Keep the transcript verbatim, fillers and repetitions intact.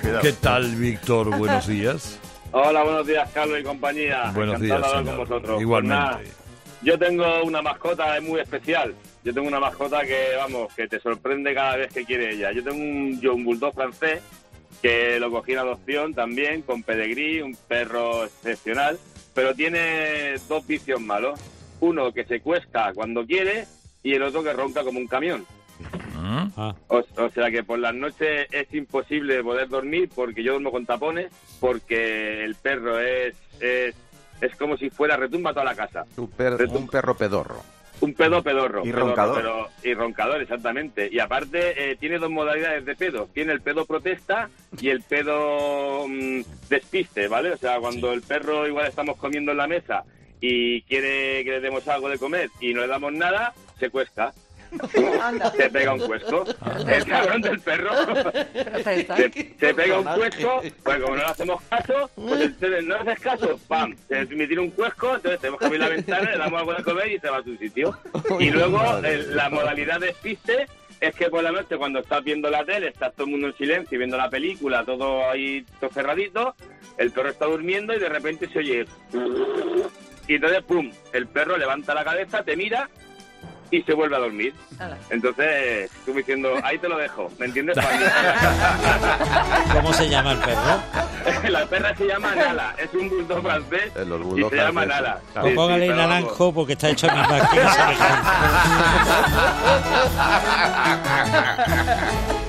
cuidado. ¿Qué tal, Víctor? Buenos días. Hola, buenos días, Carlos y compañía. Buenos Encantado días, de hablar señor. con vosotros. Igualmente. Pues nada, yo tengo una mascota muy especial. Yo tengo una mascota que, vamos, que te sorprende cada vez que quiere ella. Yo tengo un, yo, un bulldog francés que lo cogí en adopción también, con pedigrí, un perro excepcional, pero tiene dos vicios malos. Uno que se cuesta cuando quiere y el otro que ronca como un camión. Ah. O, o sea que por las noches es imposible poder dormir porque yo duermo con tapones, porque el perro es es, es como si fuera, retumba toda la casa. Un, per, Retumba. un perro pedorro. Un pedo pedorro. Y pedorro, roncador. Pero, y roncador, exactamente. Y aparte eh, tiene dos modalidades de pedo. Tiene el pedo protesta y el pedo mmm, despiste, ¿vale? O sea, cuando sí. el perro igual estamos comiendo en la mesa y quiere que le demos algo de comer y no le damos nada, se cuesta. Se pega un cuesco. El cabrón del perro se, se pega un cuesco, pues como no le hacemos caso, pues entonces no le haces caso, pam, se me tira un cuesco, entonces tenemos que abrir la ventana, le damos algo de comer y se va a su sitio. Y luego el, la modalidad de despiste es que por la noche cuando estás viendo la tele, estás todo el mundo en silencio y viendo la película, todo ahí todo cerradito, el perro está durmiendo y de repente se oye y entonces pum, el perro levanta la cabeza, te mira y se vuelve a dormir. Entonces, tú me diciendo, ahí te lo dejo, ¿me entiendes? ¿Cómo se llama el perro? La perra se llama Nala, es un bulldog francés eh, los y se llama Nala. Claro. Sí, póngale sí, naranjo vamos. Porque está hecho a mi máquina.